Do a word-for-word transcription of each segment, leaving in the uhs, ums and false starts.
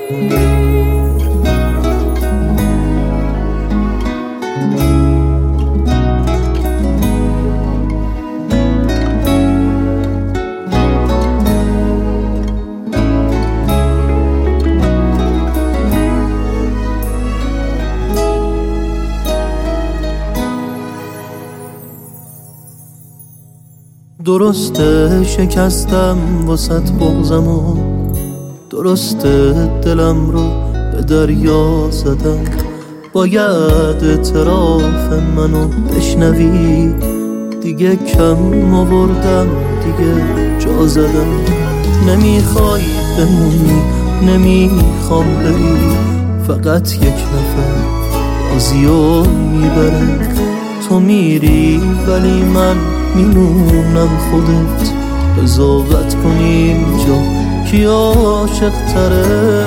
درسته شکستم واسط بغضمو، درسته دلم رو به دریا زدم. باید اعتراف منو بشنوی، دیگه کم آوردم، دیگه جا زدم. نمیخوای بمونی، نمیخوام بری، فقط یک نفر بازیو میبره. تو میری ولی من میمونم، خودت قضاوت کنی اینجا کی عاشق تره.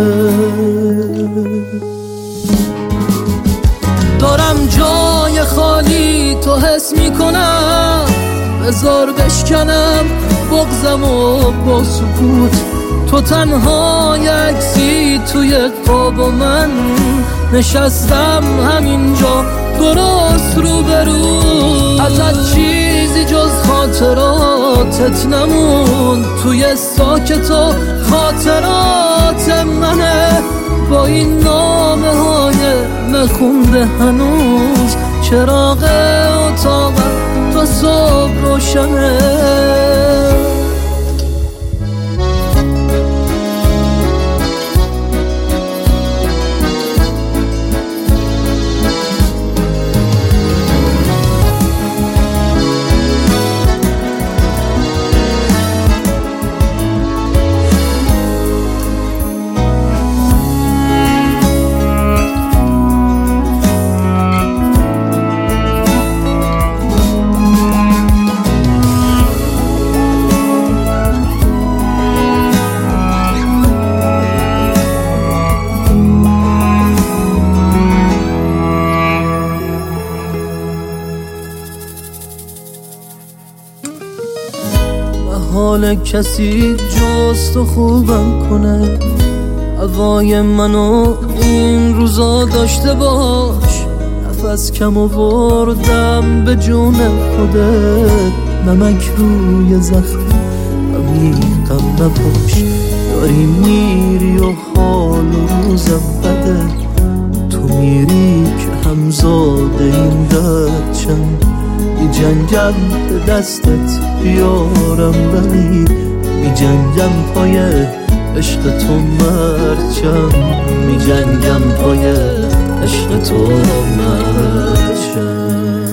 دارم جای خالی تو حس میکنم، بذار بشکنم بغضمو با سکوت. تو تنها یکسی توی قاب و من نشستم همینجا درست رو برو. ازت چیزی جز خاطراتت نمون، توی ساکت و خاطرات منه. با این نامه های نخونده هنوز چراغ اتاقم تا صبح روشنه. حال کسی جز تو خوبم کنه، هوای منو این روزا داشته باش. نفس کم آوردم به جون خودت، نمک روی زخم عمیقم نباش. داری میری و حال و روزم بده، تو میری که همزاده این درد چند. می جنگم به دستت بیارم ولی می جنگم پای عشق تو مرچم. می جنگم پای عشق تو مرچم.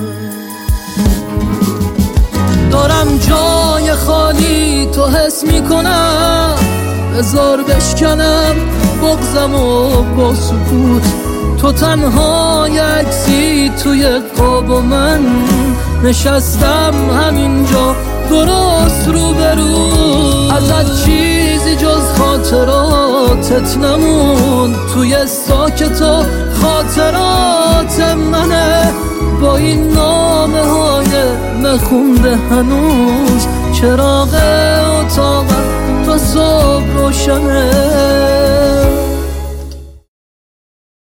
دارم جای خالی تو حس میکنم، بذار بشکنم بغضمو با سکوت. تو تنها یکسی توی قاب و من نشستم همینجا درست رو برو. ازت چیزی جز خاطراتت نمون، توی ساکت و خاطرات منه. با این نامه های نخونده هنوز چراغ اتاقم تا صبح روشنه.